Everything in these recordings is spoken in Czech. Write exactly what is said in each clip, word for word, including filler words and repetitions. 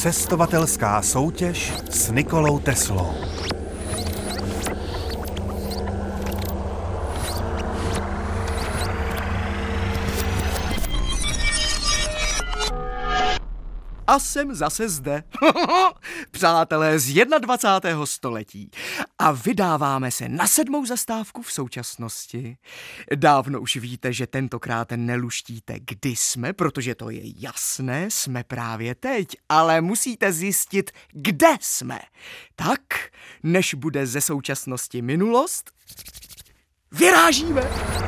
Cestovatelská soutěž s Nikolou Teslou. A jsem zase zde. Přátelé z dvacátého prvního století. A vydáváme se na sedmou zastávku v současnosti. Dávno už víte, že tentokrát neluštíte, kdy jsme, protože to je jasné, jsme právě teď. Ale musíte zjistit, kde jsme. Tak, než bude ze současnosti minulost, vyrážíme!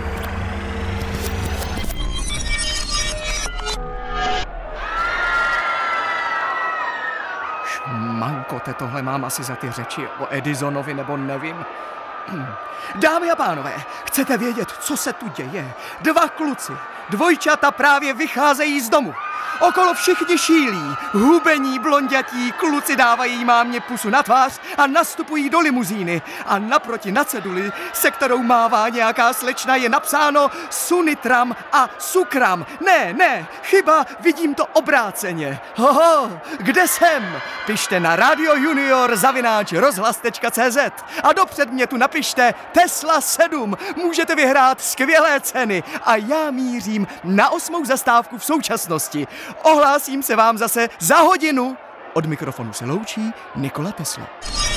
Mankote, tohle mám asi za ty řeči o Edisonovi nebo nevím. Dámy a pánové, chcete vědět, co se tu děje? Dva kluci, dvojčata právě vycházejí z domu. Okolo všichni šílí, hubení, blondětí, kluci dávají mámě pusu na tvář a nastupují do limuzíny. A naproti na ceduli, se kterou mává nějaká slečna, je napsáno Sunitram a Sukram. Ne, ne, chyba, vidím to obráceně. Hoho, kde jsem? Pište na Radio Junior zavináč rozhlas tečka cé zet a do předmětu napište Tesla sedm. Můžete vyhrát skvělé ceny a já mířím na osmou zastávku v současnosti. Ohlásím se vám zase za hodinu. Od mikrofonu se loučí Nikola Tesla.